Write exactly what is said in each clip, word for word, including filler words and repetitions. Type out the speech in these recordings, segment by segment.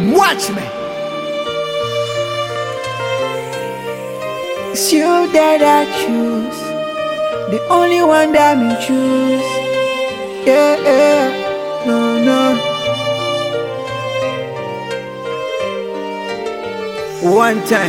Watch me. It's you that I choose, the only one that me choose. Yeah, yeah, no, no. One time.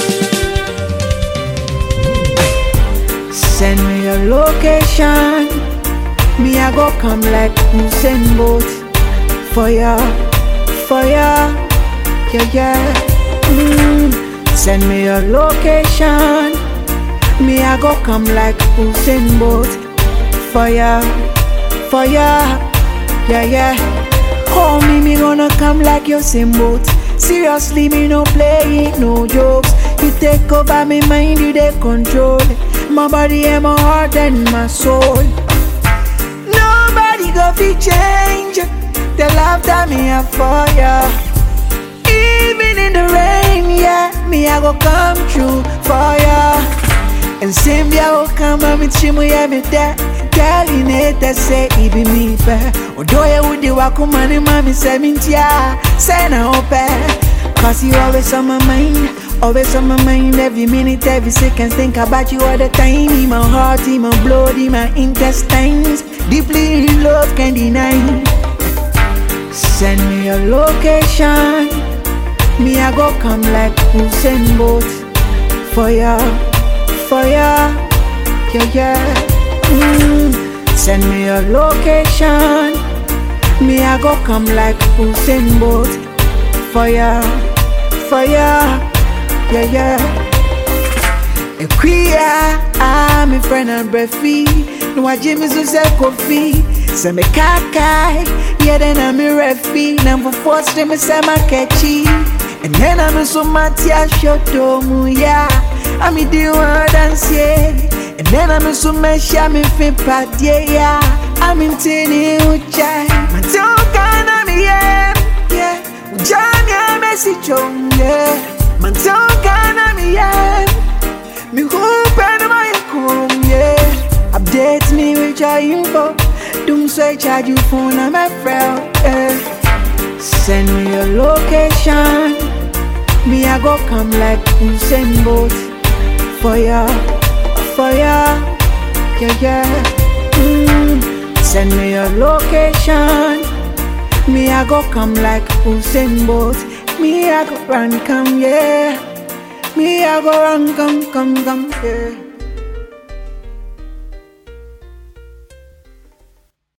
Send me your location. Me I go come like Usain Bolt. For ya, for ya, yeah, yeah. Mm. Send me your location. Me I go come like Usain Bolt. For ya, for ya, yeah, yeah. Oh, me, me gonna come like Usain Bolt. Seriously, me no play it, no jokes. You take over me mind, you they control my body and my heart and my soul. Nobody go fi change the love that me have for ya. Even in the rain, yeah, me I go come true for ya. And same ya will come and me chimu ya me there. Telling it that say it be me fair. Although ya would the wakumani mami say me tia, say na ope. Cause you always on my mind, always on my mind. Every minute, every second, think about you all the time. In my heart, in my blood, in my intestines. Deeply in love, can't deny. Send me your location. Me I go come like Usain Bolt. For ya, for ya, yeah, yeah. Mm. Send me your location. Me I go come like Usain Bolt. For ya, for ya, yeah, yeah. A queer, I'm a friend and breathy. No, I Jimmy so say coffee. Say me kakai, yeah, then I'm a refi. Now for force them say my catchy. And then I'm so matia shoto yeah. I'm in the world and say. And then I'm so much I'm in fin pat yeah. I'm in tini uchai. My tongue can me yeah, yeah. Ujanya message on yeah. My tongue can me yeah. Me hope and my home yeah. Update me with your info. Don't say charge you phone I'm a friend yeah. Send me your location. Me I go come like Usain Bolt. For ya, for ya, yeah, yeah. Mm. Send me your location. Me I go come like Usain Bolt. Me I go run come, yeah. Me I go run come, come, come, yeah.